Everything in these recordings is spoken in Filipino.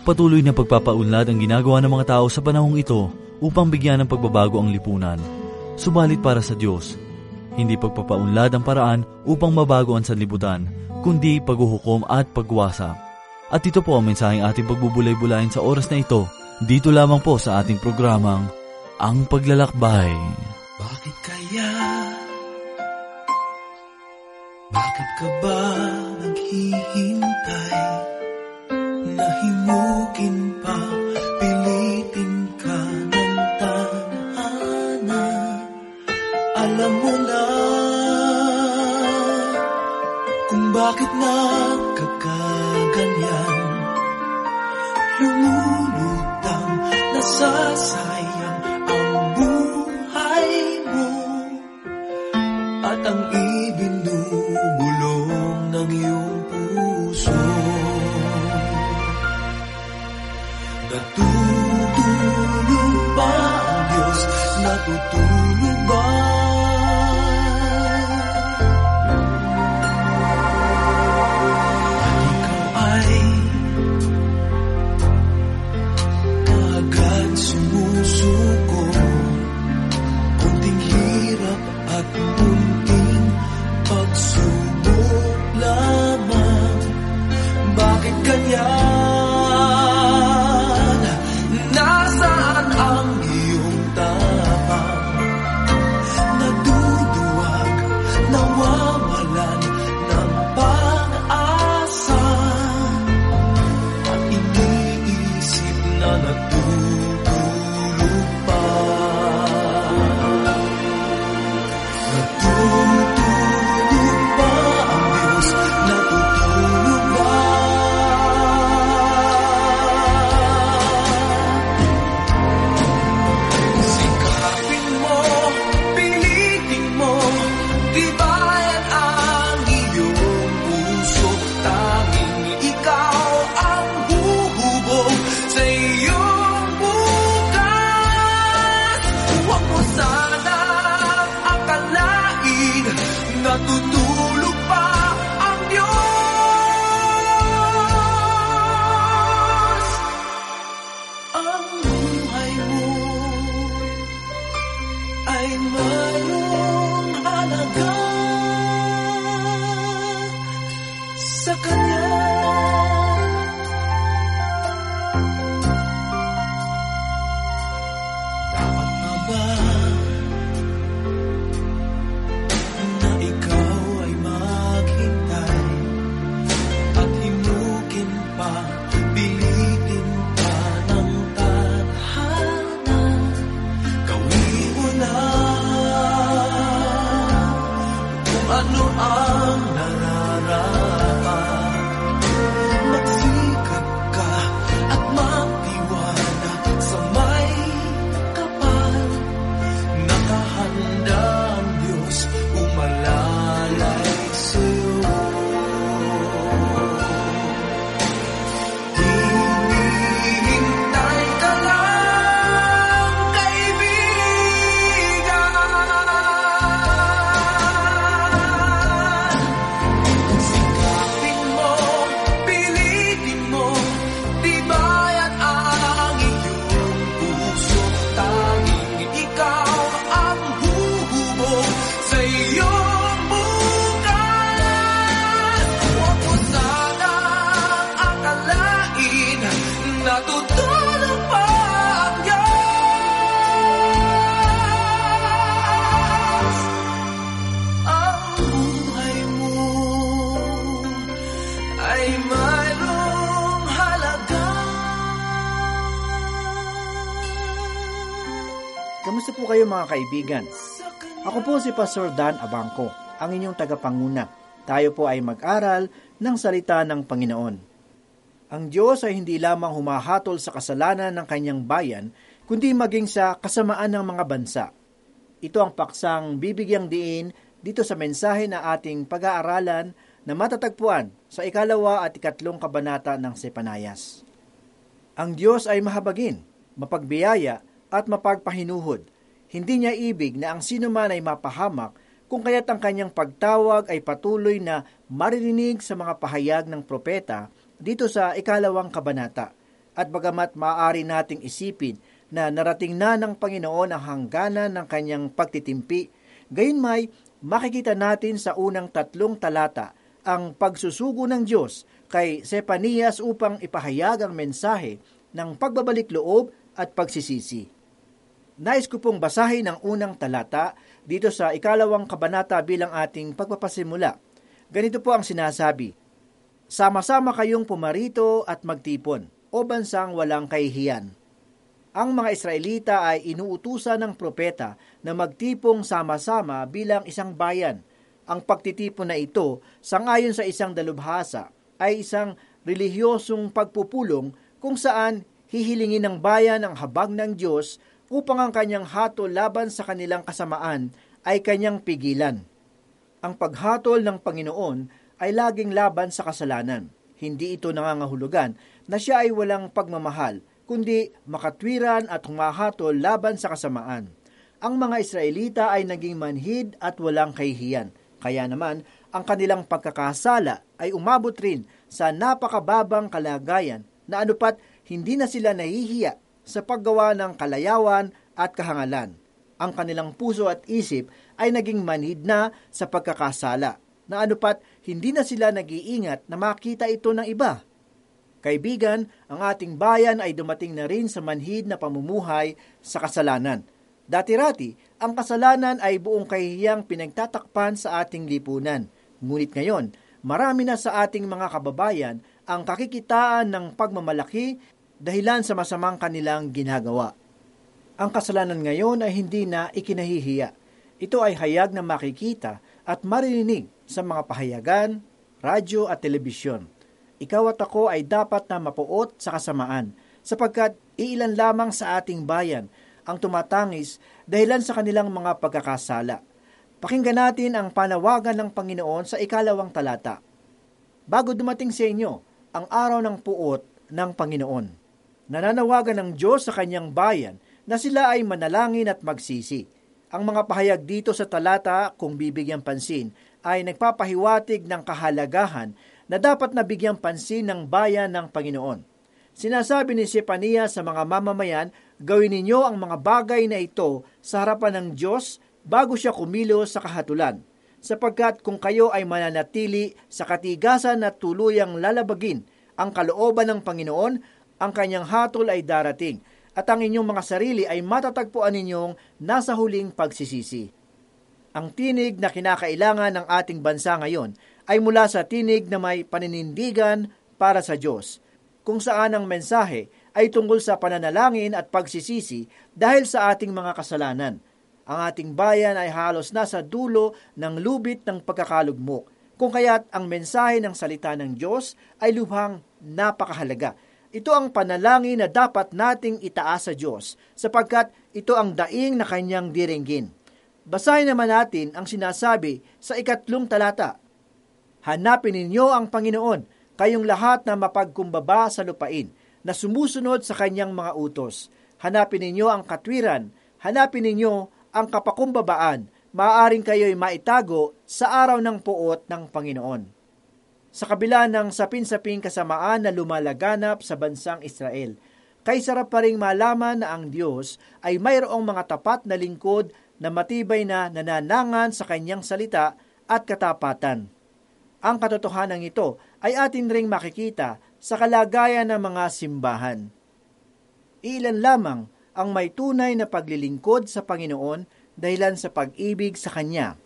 Patuloy na pagpapaunlad ang ginagawa ng mga tao sa panahong ito upang bigyan ng pagbabago ang lipunan. Subalit para sa Diyos, hindi pagpapaunlad ang paraan upang mabago ang sanlibutan, kundi paghuhukom at pagwasak. At ito po ang mensaheng ating pagbubulay-bulayin sa oras na ito, dito lamang po sa ating programang Ang Paglalakbay. Bakit kaya? Bakit ka ba naghihintay? Nahimukin pa, pilitin ka ng tadhana. Alam mo na kung bakit nagkakaganyan. Lumulutang, nasasayang ang buhay mo at ang ibinubulong ng iyong puso. Natutulog ba ang Diyos? Natutulog ba? At ikaw ay agad sumusuko. Kunting hirap at kunting pagsubok lamang. Bakit kanya? Nasaan ang iyong tapang? Naduduwag, nawawalan ng pag-asa, at iniisip na natutulog pa. Natutulog ba ang Diyos? Natutulog ba? Sikapin mo, pilitin mo, tibayan ang iyong puso. Tanging ikaw ang huhubog sa iyong bukas. Huwag mo sanang akalain, natutulog pa ang Diyos. Ang buhay mo ay mayroong halaga sa Kanya. Dapat nga ba na ikaw ay maghintay at himukin pa, pilitin pa ng tadhana? Gawin mo na kung ano ang nararapat. Magsikap ka at magtiwala sa may kapal. Nakahanda ang Diyos umalalay sa'yo. Hinihintay ka lang, kaibigan. Sikapin mo, pilitin mo, tibayan ang iyong puso. Tanging ikaw ang huhubog sa iyong bukas. Huwag mo sanang akalain, natutulog pa ang Diyos. Ang buhay mo ay mayroong halaga. Kamusta po kayo mga kaibigan? Ako po si Pastor Dan Abangco, ang inyong tagapanguna. Tayo po ay mag-aral ng salita ng Panginoon. Ang Diyos ay hindi lamang humahatol sa kasalanan ng kanyang bayan, kundi maging sa kasamaan ng mga bansa. Ito ang paksang bibigyang diin dito sa mensahe na ating pag-aaralan na matatagpuan sa 2 at 3 kabanata ng Sepanayas. Ang Diyos ay mahabagin, mapagbiyaya at mapagpahinuhod. Hindi niya ibig na ang sinuman ay mapahamak, kung kaya't ang kanyang pagtawag ay patuloy na maririnig sa mga pahayag ng propeta dito sa 2 kabanata. At bagamat maaari nating isipin na narating na ng Panginoon ang hangganan ng kanyang pagtitimpi, gayunmay makikita natin sa unang 3 talata ang pagsusugo ng Diyos kay Sepanias upang ipahayag ang mensahe ng pagbabalik loob at pagsisisi. Nais ko pong basahin ang unang talata dito sa 2 kabanata bilang ating pagpapasimula. Ganito po ang sinasabi, "Sama-sama kayong pumarito at magtipon, o bansang walang kahihiyan." Ang mga Israelita ay inuutusan ng propeta na magtipong sama-sama bilang isang bayan. Ang pagtitipon na ito, sangayon sa isang dalubhasa, ay isang relihiyosong pagpupulong kung saan hihilingin ng bayan ang habag ng Diyos upang ang kanyang hatol laban sa kanilang kasamaan ay kanyang pigilan. Ang paghatol ng Panginoon ay laging laban sa kasalanan. Hindi ito nangangahulugan na siya ay walang pagmamahal, kundi makatwiran at humahatol laban sa kasamaan. Ang mga Israelita ay naging manhid at walang kahihiyan. Kaya naman, ang kanilang pagkakasala ay umabot rin sa napakababang kalagayan na anupat hindi na sila nahihiya sa paggawa ng kalayawan at kahangalan. Ang kanilang puso at isip ay naging manhid na sa pagkakasala, na anupat hindi na sila nag-iingat na makita ito ng iba. Kaibigan, ang ating bayan ay dumating na rin sa manhid na pamumuhay sa kasalanan. Dati-rati, ang kasalanan ay buong kahihiyang pinagtatakpan sa ating lipunan. Ngunit ngayon, marami na sa ating mga kababayan ang kakikitaan ng pagmamalaki dahilan sa masamang kanilang ginagawa. Ang kasalanan ngayon ay hindi na ikinahihiya. Ito ay hayag na makikita at maririnig sa mga pahayagan, radyo at telebisyon. Ikaw at ako ay dapat na mapuot sa kasamaan, sapagkat iilan lamang sa ating bayan ang tumatangis dahilan sa kanilang mga pagkakasala. Pakinggan natin ang panawagan ng Panginoon sa 2 talata. Bago dumating sa inyo ang araw ng puot ng Panginoon, nananawagan ng Diyos sa kanyang bayan na sila ay manalangin at magsisi. Ang mga pahayag dito sa talata, kung bibigyang pansin, ay nagpapahiwatig ng kahalagahan na dapat nabigyang pansin ng bayan ng Panginoon. Sinasabi ni Sepanias sa mga mamamayan, gawin ninyo ang mga bagay na ito sa harapan ng Diyos bago siya kumilos sa kahatulan, sapagkat kung kayo ay mananatili sa katigasan at tuluyang lalabagin ang kalooban ng Panginoon, ang kanyang hatol ay darating, at ang inyong mga sarili ay matatagpuan ninyong nasa huling pagsisisi. Ang tinig na kinakailangan ng ating bansa ngayon ay mula sa tinig na may paninindigan para sa Diyos, kung saan ang mensahe ay tungkol sa pananalangin at pagsisisi dahil sa ating mga kasalanan. Ang ating bayan ay halos nasa dulo ng lubit ng pagkakalugmok, kung kaya't ang mensahe ng salita ng Diyos ay lubhang napakahalaga. Ito ang panalangin na dapat nating itaas sa Diyos, sapagkat ito ang daing na kanyang diringgin. Basahin naman natin ang sinasabi sa 3 talata. Hanapin ninyo ang Panginoon, kayong lahat na mapagkumbaba sa lupain, na sumusunod sa kanyang mga utos. Hanapin ninyo ang katwiran, hanapin ninyo ang kapakumbabaan, maaaring kayo'y maitago sa araw ng puot ng Panginoon. Sa kabila ng sapin-saping kasamaan na lumalaganap sa bansang Israel, kay sarap pa ring malaman na ang Diyos ay mayroong mga tapat na lingkod na matibay na nananangan sa kanyang salita at katapatan. Ang katotohanan ito ay atin ring makikita sa kalagayan ng mga simbahan. Ilan lamang ang may tunay na paglilingkod sa Panginoon dahilan sa pag-ibig sa Kanya.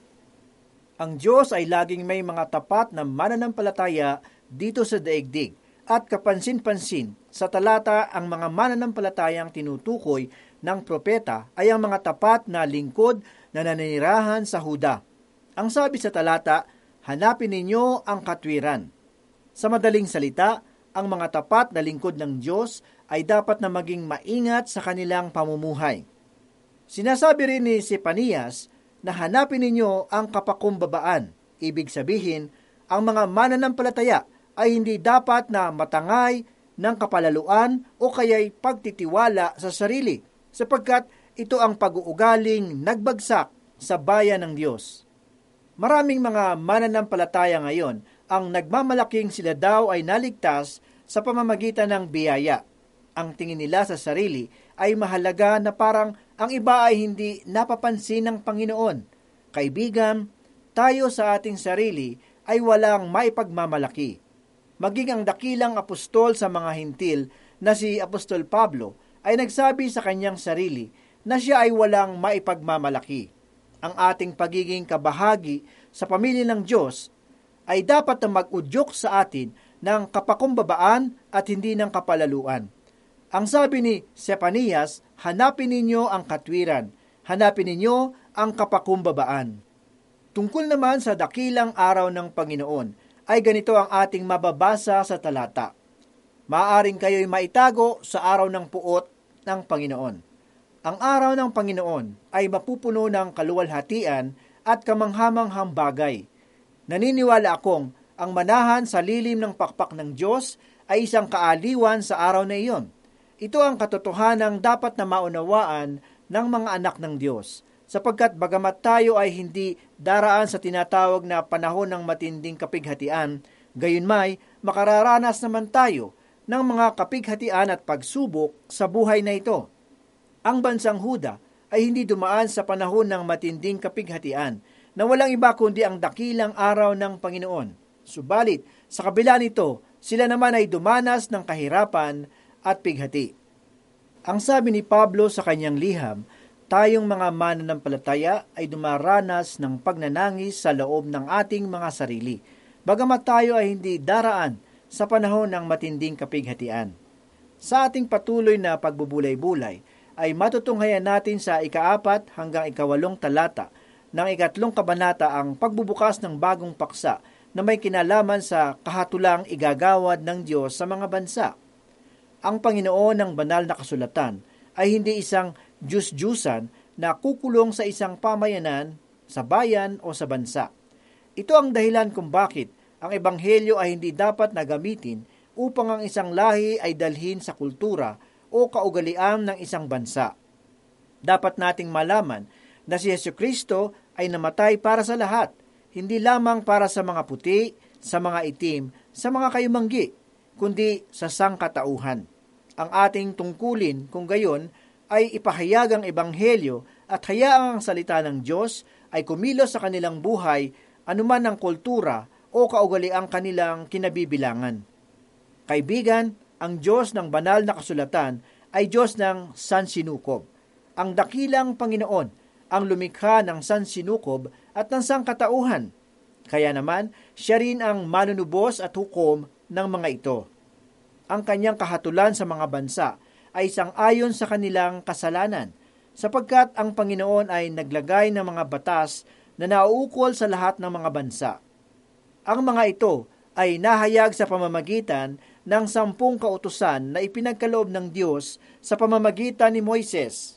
Ang Diyos ay laging may mga tapat na mananampalataya dito sa daigdig, at kapansin-pansin sa talata ang mga mananampalatayang tinutukoy ng propeta ay ang mga tapat na lingkod na nananirahan sa Huda. Ang sabi sa talata, hanapin ninyo ang katwiran. Sa madaling salita, ang mga tapat na lingkod ng Diyos ay dapat na maging maingat sa kanilang pamumuhay. Sinasabi rin ni Sepanias na hanapin ninyo ang kapakumbabaan. Ibig sabihin, ang mga mananampalataya ay hindi dapat na matangay ng kapalaluan o kaya'y pagtitiwala sa sarili, sapagkat ito ang pag-uugaling nagbagsak sa bayan ng Diyos. Maraming mga mananampalataya ngayon ang nagmamalaking sila daw ay naligtas sa pamamagitan ng biyaya. ang tingin nila sa sarili ay mahalaga na parang ang iba ay hindi napapansin ng Panginoon. Kaibigan, tayo sa ating sarili ay walang maipagmamalaki. Maging ang dakilang apostol sa mga hintil na si Apostol Pablo ay nagsabi sa kanyang sarili na siya ay walang maipagmamalaki. Ang ating pagiging kabahagi sa pamilya ng Diyos ay dapat na mag-udyok sa atin ng kapakumbabaan at hindi ng kapalaluan. Ang sabi ni Sepanias, hanapin ninyo ang katwiran, hanapin ninyo ang kapakumbabaan. Tungkol naman sa dakilang araw ng Panginoon, ay ganito ang ating mababasa sa talata. Maaring kayo'y maitago sa araw ng puot ng Panginoon. Ang araw ng Panginoon ay mapupuno ng kaluwalhatian at kamanghamanghang bagay. Naniniwala akong ang manahan sa lilim ng pakpak ng Diyos ay isang kaaliwan sa araw na iyon. Ito ang katotohanang dapat na maunawaan ng mga anak ng Diyos, sapagkat bagamat tayo ay hindi daraan sa tinatawag na panahon ng matinding kapighatian, gayunmay makararanas naman tayo ng mga kapighatian at pagsubok sa buhay na ito. Ang bansang Huda ay hindi dumaan sa panahon ng matinding kapighatian na walang iba kundi ang dakilang araw ng Panginoon. Subalit, sa kabila nito, sila naman ay dumanas ng kahirapan at pighati. Ang sabi ni Pablo sa kanyang liham, tayong mga mananampalataya ay dumaranas ng pagnanangis sa loob ng ating mga sarili, bagamat tayo ay hindi daraan sa panahon ng matinding kapighatian. Sa ating patuloy na pagbubulay-bulay, ay matutunghayan natin sa 4 hanggang 8 talata ng 3 kabanata ang pagbubukas ng bagong paksa na may kinalaman sa kahatulang igagawad ng Diyos sa mga bansa. Ang Panginoon ng banal na kasulatan ay hindi isang Diyos-Diyusan na kukulong sa isang pamayanan, sa bayan o sa bansa. Ito ang dahilan kung bakit ang Ebanghelyo ay hindi dapat na gamitin upang ang isang lahi ay dalhin sa kultura o kaugalian ng isang bansa. Dapat nating malaman na si Jesucristo ay namatay para sa lahat, hindi lamang para sa mga puti, sa mga itim, sa mga kayumanggi, kundi sa sangkatauhan. Ang ating tungkulin kung gayon ay ipahayag ang Ebanghelyo at hayaang ang salita ng Diyos ay kumilos sa kanilang buhay anuman ang kultura o kaugaliang kanilang kinabibilangan. Kaibigan, ang Diyos ng banal na kasulatan ay Diyos ng sansinukob. Ang dakilang Panginoon ang lumikha ng sansinukob at ng sangkatauhan. Kaya naman, siya rin ang manunubos at hukom ng mga ito. Ang kanyang kahatulan sa mga bansa ay sang-ayon sa kanilang kasalanan, sapagkat ang Panginoon ay naglagay ng mga batas na nauukol sa lahat ng mga bansa. Ang mga ito ay nahayag sa pamamagitan ng 10 kautusan na ipinagkaloob ng Diyos sa pamamagitan ni Moises.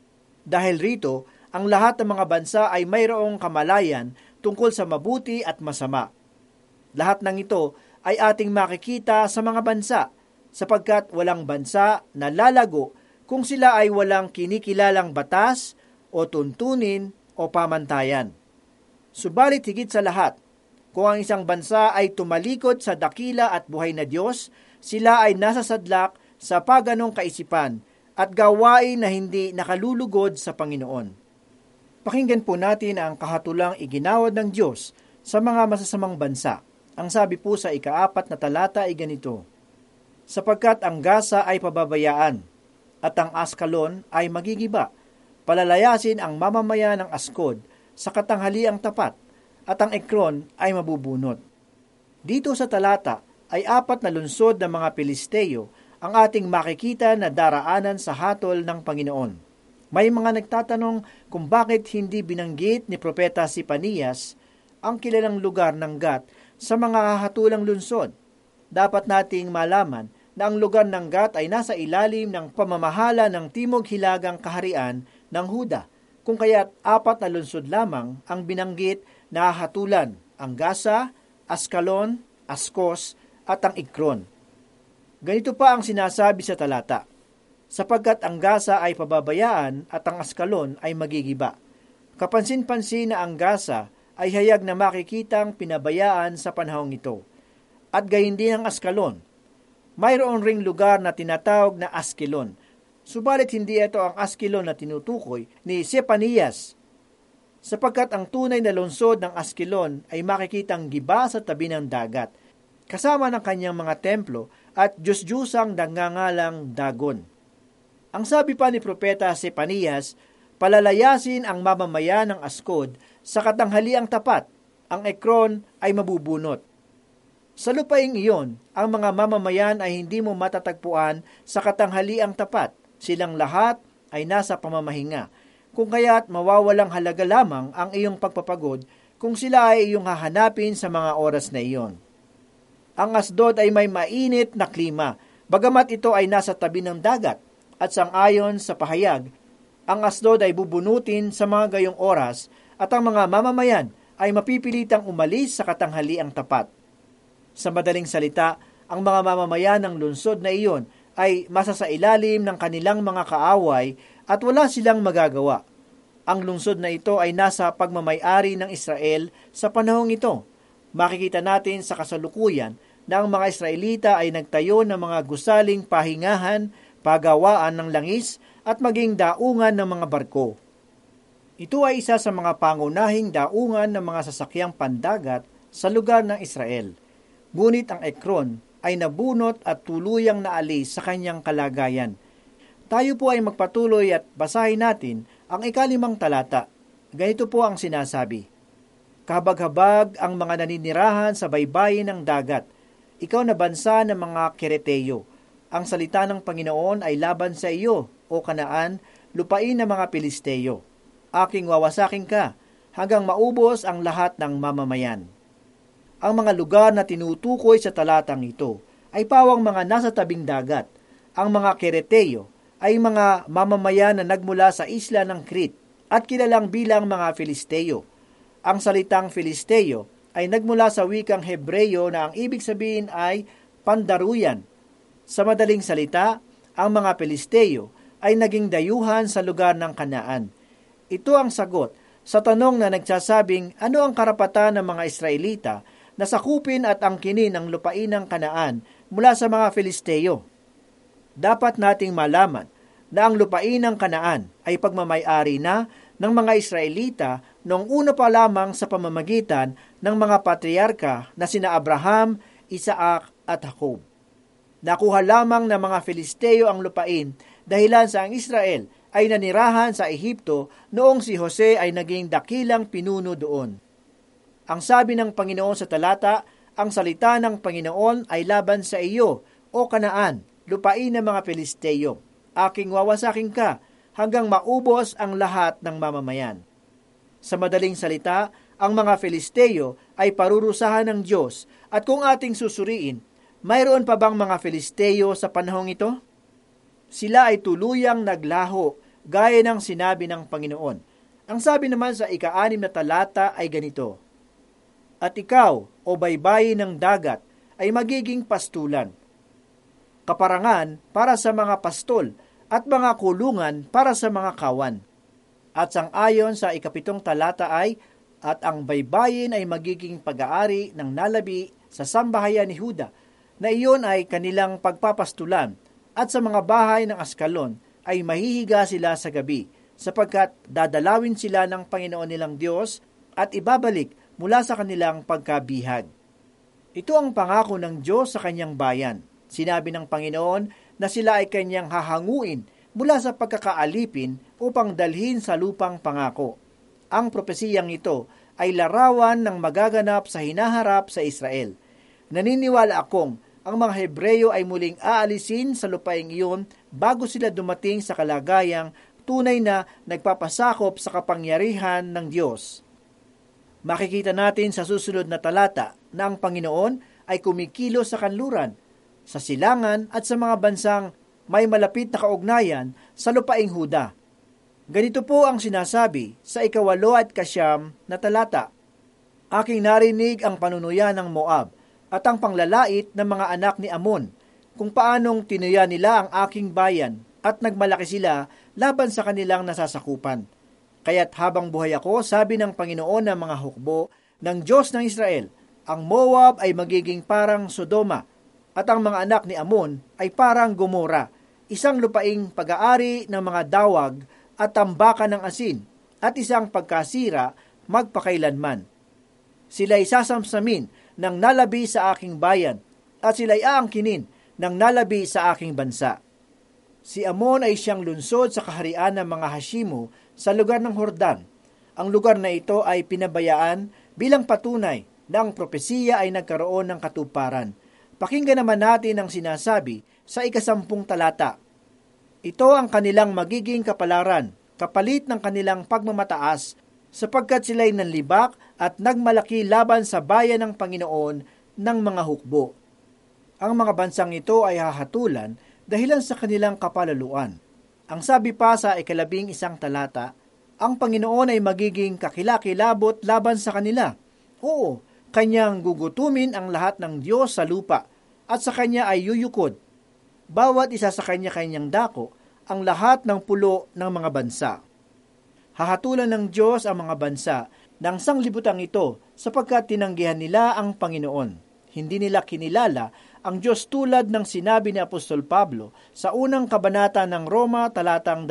Dahil rito, ang lahat ng mga bansa ay mayroong kamalayan tungkol sa mabuti at masama. Lahat ng ito ay ating makikita sa mga bansa, sapagkat walang bansa na lalago kung sila ay walang kinikilalang batas o tuntunin o pamantayan. Subalit higit sa lahat, kung ang isang bansa ay tumalikod sa dakila at buhay na Diyos, sila ay nasasadlak sa paganong kaisipan at gawain na hindi nakalulugod sa Panginoon. Pakinggan po natin ang kahatulang iginawad ng Diyos sa mga masasamang bansa. Ang sabi po sa 4 na talata ay ganito, sapagkat ang Gaza ay pababayaan at ang Askalon ay magigiba, palalayasin ang mamamayan ng Askod sa katanghaliang tapat at ang Ekron ay mabubunot. Dito sa talata ay 4 na lungsod ng mga Pilisteo ang ating makikita na daraanan sa hatol ng Panginoon. May mga nagtatanong kung bakit hindi binanggit ni Propeta Sepanias ang kilalang lugar ng Gat sa mga hatulang lungsod. Dapat nating malaman na ang lugar ng Gat ay nasa ilalim ng pamamahala ng Timog Hilagang Kaharian ng Huda, kung kaya't 4 na lungsod lamang ang binanggit na hatulan, ang Gaza, Askalon, Askos at ang Ekron. Ganito pa ang sinasabi sa talata, sapagkat ang Gaza ay pababayaan at ang Askalon ay magigiba. Kapansin-pansin na ang Gaza ay hayag na makikitang pinabayaan sa panahong ito, at gayon din ang Askalon. Mayroon ring lugar na tinatawag na Askelon. Subalit hindi ito ang Askelon na tinutukoy ni Sepanias, sapagkat ang tunay na lungsod ng Askelon ay makikitang giba sa tabi ng dagat, kasama ng kanyang mga templo at Diyos-Diyosang nagngangalang Dagon. Ang sabi pa ni Propeta Sepanias, palalayasin ang mamamayan ng Ascod sa katanghaliang tapat, ang Ekron ay mabubunot. Sa lupaing iyon, ang mga mamamayan ay hindi mo matatagpuan sa katanghaliang tapat. Silang lahat ay nasa pamamahinga. Kung kaya't mawawalang halaga lamang ang iyong pagpapagod kung sila ay iyong hahanapin sa mga oras na iyon. Ang Asdod ay may mainit na klima, bagamat ito ay nasa tabi ng dagat, at sangayon sa pahayag, ang Asdod ay bubunutin sa mga gayong oras at ang mga mamamayan ay mapipilitang umalis sa katanghaliang tapat. Sa madaling salita, ang mga mamamayan ng lungsod na iyon ay masasailalim ng kanilang mga kaaway at wala silang magagawa. Ang lungsod na ito ay nasa pagmamay-ari ng Israel sa panahong ito. Makikita natin sa kasalukuyan na ang mga Israelita ay nagtayo ng mga gusaling pahingahan, pagawaan ng langis at maging daungan ng mga barko. Ito ay isa sa mga pangunahing daungan ng mga sasakyang pandagat sa lugar ng Israel. Ngunit ang Ekron ay nabunot at tuluyang naalis sa kanyang kalagayan. Tayo po ay magpatuloy at basahin natin ang 5 talata. Ganito po ang sinasabi. Kahabag-habag ang mga naninirahan sa baybayin ng dagat. Ikaw na bansa ng mga Kereteo. Ang salita ng Panginoon ay laban sa iyo, o Kanaan, lupain ng mga Pilisteo. Aking wawasakin ka, hanggang maubos ang lahat ng mamamayan. Ang mga lugar na tinutukoy sa talatang ito ay pawang mga nasa tabing dagat. Ang mga Kereteo ay mga mamamayan na nagmula sa isla ng Crete at kilalang bilang mga Filisteo. Ang salitang Filisteo ay nagmula sa wikang Hebreyo na ang ibig sabihin ay pandaruyan. Sa madaling salita, ang mga Filisteo ay naging dayuhan sa lugar ng Kanaan. Ito ang sagot sa tanong na nagsasabing ano ang karapatan ng mga Israelita na sakupin at angkinin ang lupain ng Kanaan mula sa mga Filisteo. Dapat nating malaman na ang lupain ng Kanaan ay pagmamay-ari na ng mga Israelita noong una pa lamang sa pamamagitan ng mga patriarka na sina Abraham, Isaac at Jacob. Nakuha lamang ng mga Filisteo ang lupain dahilan sa ang Israel ay nanirahan sa Ehipto noong si Jose ay naging dakilang pinuno doon. Ang sabi ng Panginoon sa talata, ang salita ng Panginoon ay laban sa iyo, o Kanaan, lupain ng mga Filisteo. Aking wawasakin ka hanggang maubos ang lahat ng mamamayan. Sa madaling salita, ang mga Filisteo ay parurusahan ng Diyos at kung ating susuriin, mayroon pa bang mga Filisteo sa panahong ito? Sila ay tuluyang naglaho gaya ng sinabi ng Panginoon. Ang sabi naman sa 6 na talata ay ganito, at ikaw, o baybayin ng dagat, ay magiging pastulan. Kaparangan para sa mga pastol at mga kulungan para sa mga kawan. At sangayon sa 7 talata ay, at ang baybayin ay magiging pag-aari ng nalabi sa sambahayan ni Huda, na iyon ay kanilang pagpapastulan, at sa mga bahay ng Askalon ay mahihiga sila sa gabi, sapagkat dadalawin sila ng Panginoon nilang Diyos at ibabalik mula sa kanilang pagkabihag. Ito ang pangako ng Diyos sa kanyang bayan. Sinabi ng Panginoon na sila ay kanyang hahanguin mula sa pagkakaalipin upang dalhin sa lupang pangako. Ang propesiyang ito ay larawan ng magaganap sa hinaharap sa Israel. Naniniwala akong ang mga Hebreyo ay muling aalisin sa lupaing iyon bago sila dumating sa kalagayang tunay na nagpapasakop sa kapangyarihan ng Diyos. Makikita natin sa susunod na talata na ang Panginoon ay kumikilos sa kanluran, sa silangan at sa mga bansang may malapit na kaugnayan sa lupaing Huda. Ganito po ang sinasabi sa 8 at 9 na talata. Aking narinig ang panunuyan ng Moab at ang panglalait ng mga anak ni Amon, kung paanong tinuya nila ang aking bayan at nagmalaki sila laban sa kanilang nasasakupan. Kaya't habang buhay ako, sabi ng Panginoon ng mga hukbo ng Diyos ng Israel, ang Moab ay magiging parang Sodoma At ang mga anak ni Amon ay parang Gomora, isang lupaing pag-aari ng mga dawag at tambakan ng asin, at isang pagkasira magpakailanman. Sila'y sasamsamin ng nalabi sa aking bayan, at sila'y aangkinin ng nalabi sa aking bansa. Si Amon ay siyang lunsod sa kaharian ng mga Hashimo sa lugar ng Hordan. Ang lugar na ito ay pinabayaan bilang patunay na ang propesiya ay nagkaroon ng katuparan. Pakinggan naman natin ang sinasabi sa 10 talata. Ito ang kanilang magiging kapalaran, kapalit ng kanilang pagmamataas, sapagkat sila'y nanlibak at nagmalaki laban sa bayan ng Panginoon ng mga hukbo. Ang mga bansang ito ay hahatulan dahilan sa kanilang kapalaluan. Ang sabi pa sa 11 talata, ang Panginoon ay magiging kakilakilabot laban sa kanila. Oo, kanyang gugutumin ang lahat ng Diyos sa lupa, at sa kanya ay yuyukod. Bawat isa sa kanya-kanyang dako, ang lahat ng pulo ng mga bansa. Hahatulan ng Diyos ang mga bansa ng sanglibutang ito sapagkat tinanggihan nila ang Panginoon. Hindi nila kinilala ang Diyos tulad ng sinabi ni Apostol Pablo sa unang kabanata ng Roma talatang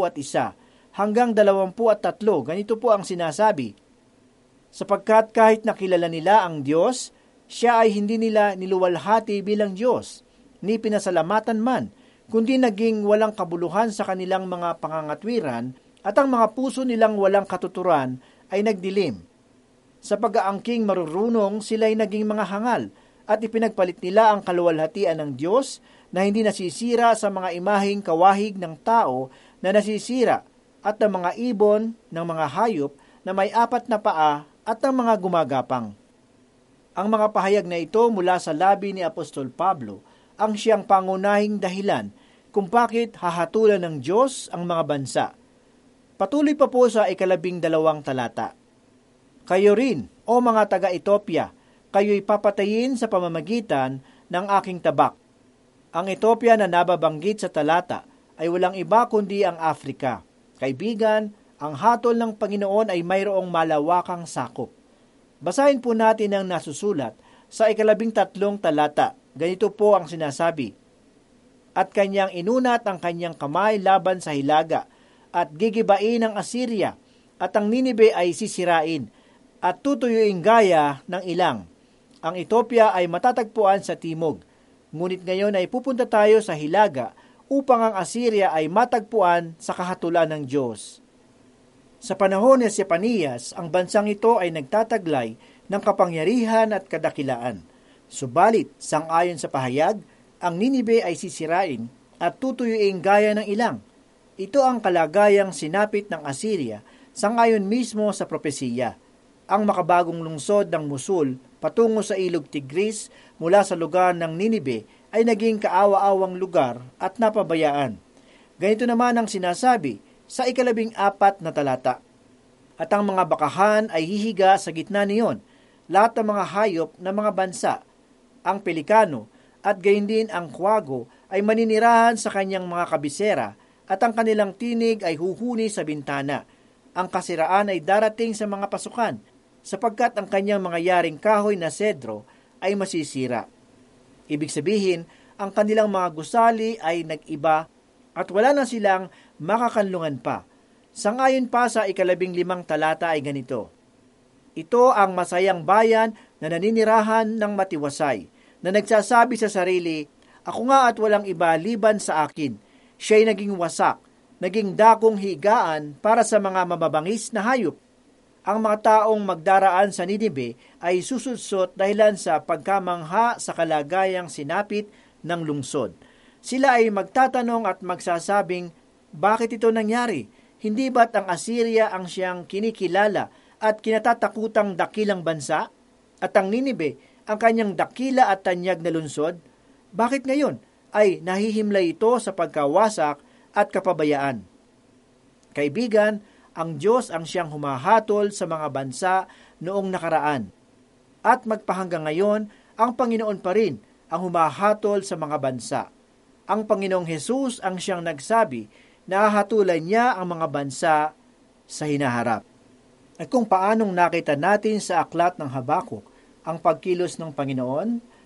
21 hanggang 23. Ganito po ang sinasabi, sapagkat kahit nakilala nila ang Diyos, siya ay hindi nila niluwalhati bilang Diyos, ni pinasalamatan man, kundi naging walang kabuluhan sa kanilang mga pangangatwiran, at ang mga puso nilang walang katuturan ay nagdilim. Sa pag-aangking marurunong, sila'y naging mga hangal, at ipinagpalit nila ang kaluwalhatian ng Diyos na hindi nasisira sa mga imaheng kawahig ng tao na nasisira, at ng mga ibon ng mga hayop na may 4 na paa at ng mga gumagapang. Ang mga pahayag na ito mula sa labi ni Apostol Pablo ang siyang pangunahing dahilan kung bakit hahatulan ng Diyos ang mga bansa. Patuloy pa po sa 12 talata. Kayo rin, o mga taga-Ethiopia, kayo'y papatayin sa pamamagitan ng aking tabak. Ang Ethiopia na nababanggit sa talata ay walang iba kundi ang Afrika. Kaibigan, ang hatol ng Panginoon ay mayroong malawakang sakop. Basahin po natin ang nasusulat sa 13 talata. Ganito po ang sinasabi, at kanyang inunat ang kanyang kamay laban sa hilaga, at gigibain ang Assyria, at ang Ninibe ay sisirain, at tutuyuin gaya ng ilang. Ang Ethiopia ay matatagpuan sa timog, ngunit ngayon ay pupunta tayo sa hilaga upang ang Assyria ay matagpuan sa kahatulan ng Diyos. Sa panahon ni Sepanias, ang bansang ito ay nagtataglay ng kapangyarihan at kadakilaan. Subalit, sangayon sa pahayag, ang Ninibe ay sisirain at tutuyuin gaya ng ilang. Ito ang kalagayang sinapit ng Assyria sangayon mismo sa propesiya. Ang makabagong lungsod ng Mosul patungo sa ilog Tigris mula sa lugar ng Ninibe ay naging kaawa-awang lugar at napabayaan. Ganito naman ang sinasabi sa 14 talata. At ang mga bakahan ay hihiga sa gitna niyon, lahat ng mga hayop ng mga bansa, ang pelikano, at gayon din ang kwago ay maninirahan sa kanyang mga kabisera, at ang kanilang tinig ay huhuni sa bintana. Ang kasiraan ay darating sa mga pasukan, sapagkat ang kanyang mga yaring kahoy na sedro ay masisira. Ibig sabihin, ang kanilang mga gusali ay nag-iba at wala na silang makakanlungan pa. Sangayon pa sa 15 talata ay ganito, ito ang masayang bayan na naninirahan ng matiwasay, na nagsasabi sa sarili, ako nga at walang iba liban sa akin. Siya'y naging wasak, naging dakong higaan para sa mga mababangis na hayop. Ang mga taong magdaraan sa Ninibe ay susutsot dahilan sa pagkamangha sa kalagayang sinapit ng lungsod. Sila ay magtatanong at magsasabing, bakit ito nangyari? Hindi ba't ang Assyria ang siyang kinikilala at kinatatakutang dakilang bansa? At ang Ninibe, ang kanyang dakila at tanyag na lungsod? Bakit ngayon ay nahihimlay ito sa pagkawasak at kapabayaan? Kaibigan, ang Diyos ang siyang humahatol sa mga bansa noong nakaraan. At magpahanggang ngayon, ang Panginoon pa rin ang humahatol sa mga bansa. Ang Panginoong Hesus ang siyang nagsabi na hahatulan niya ang mga bansa sa hinaharap. At kung paanong nakita natin sa aklat ng Habakuk ang pagkilos ng Panginoon,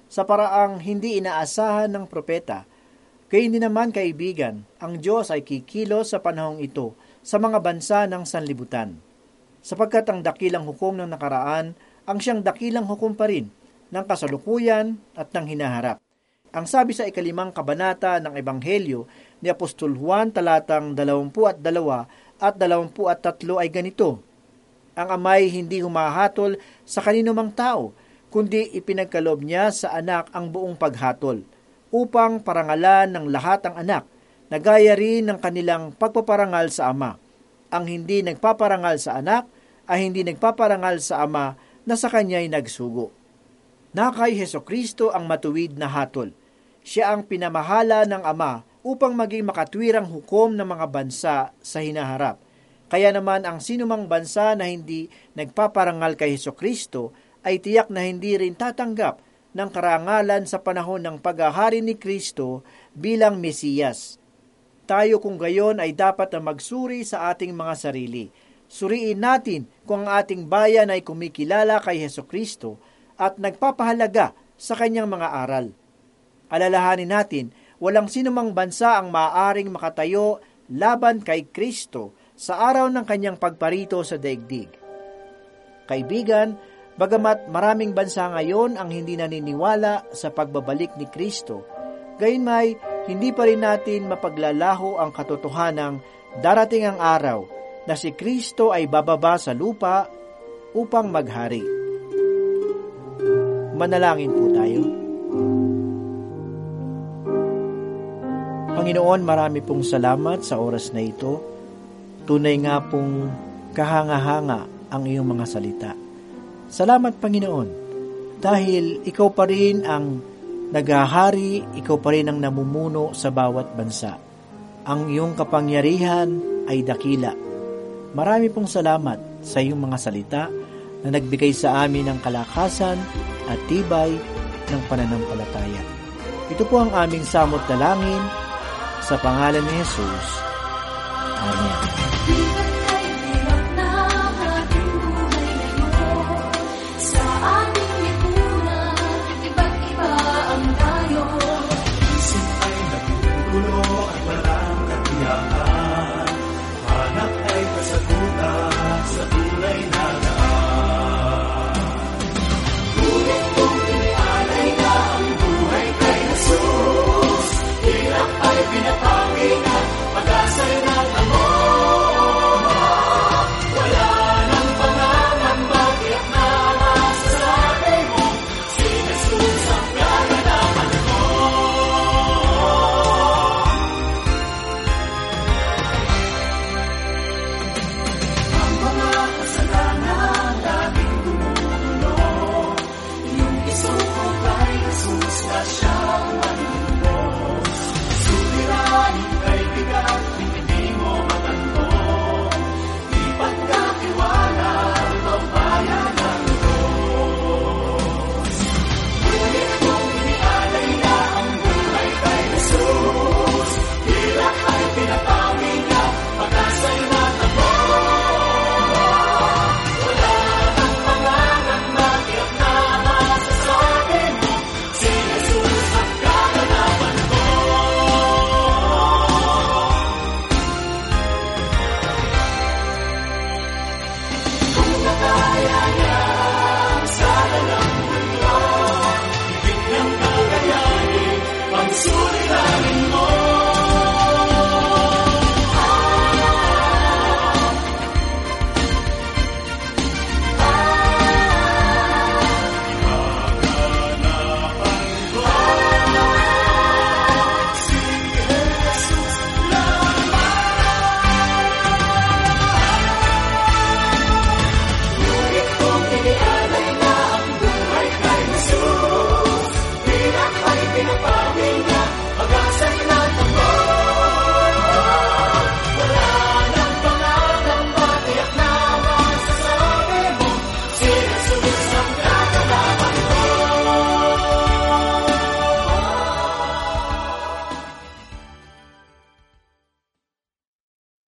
sa paraang hindi inaasahan ng propeta. Kaya hindi naman, kaibigan, ang Diyos ay kikilos sa panahong ito sa mga bansa ng sanlibutan. Sapagkat ang dakilang hukom ng nakaraan ang siyang dakilang hukom pa rin ng kasalukuyan at ng hinaharap. Ang sabi sa 5 kabanata ng Ebanghelyo ni Apostol Juan talatang 22 at 23 ay ganito: Ang Ama'y hindi humahatol sa kanino mang tao, kundi ipinagkaloob niya sa anak ang buong paghatol, upang parangalan ng lahat ang anak, na gaya rin ng kanilang pagpaparangal sa Ama. Ang hindi nagpaparangal sa anak ay hindi nagpaparangal sa Ama na sa kanya'y nagsugo. Na kay Hesukristo ang matuwid na hatol. Siya ang pinamahala ng Ama upang maging makatwirang hukom ng mga bansa sa hinaharap. Kaya naman ang sinumang bansa na hindi nagpaparangal kay Hesukristo ay tiyak na hindi rin tatanggap ng karangalan sa panahon ng paghahari ni Kristo bilang Mesiyas. Tayo kung gayon ay dapat na magsuri sa ating mga sarili. Suriin natin kung ang ating bayan ay kumikilala kay Hesukristo at nagpapahalaga sa kanyang mga aral. Alalahanin natin, walang sinumang bansa ang maaaring makatayo laban kay Kristo sa araw ng kanyang pagparito sa daigdig. Kaibigan, bagamat maraming bansa ngayon ang hindi naniniwala sa pagbabalik ni Kristo, gayunmay hindi pa rin natin mapaglalaho ang katotohanang darating ang araw na si Kristo ay bababa sa lupa upang maghari. Manalangin po tayo. Panginoon, marami pong salamat sa oras na ito. Tunay nga pong kahanga-hanga ang iyong mga salita. Salamat, Panginoon, dahil ikaw pa rin ang naghahari, ikaw pa rin ang namumuno sa bawat bansa. Ang iyong kapangyarihan ay dakila. Marami pong salamat sa iyong mga salita na nagbigay sa amin ng kalakasan at tibay ng pananampalataya. Ito po ang aming samot dalangin sa pangalan ni Jesus.